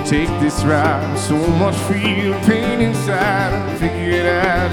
take this ride. So much fear, pain inside. Figured out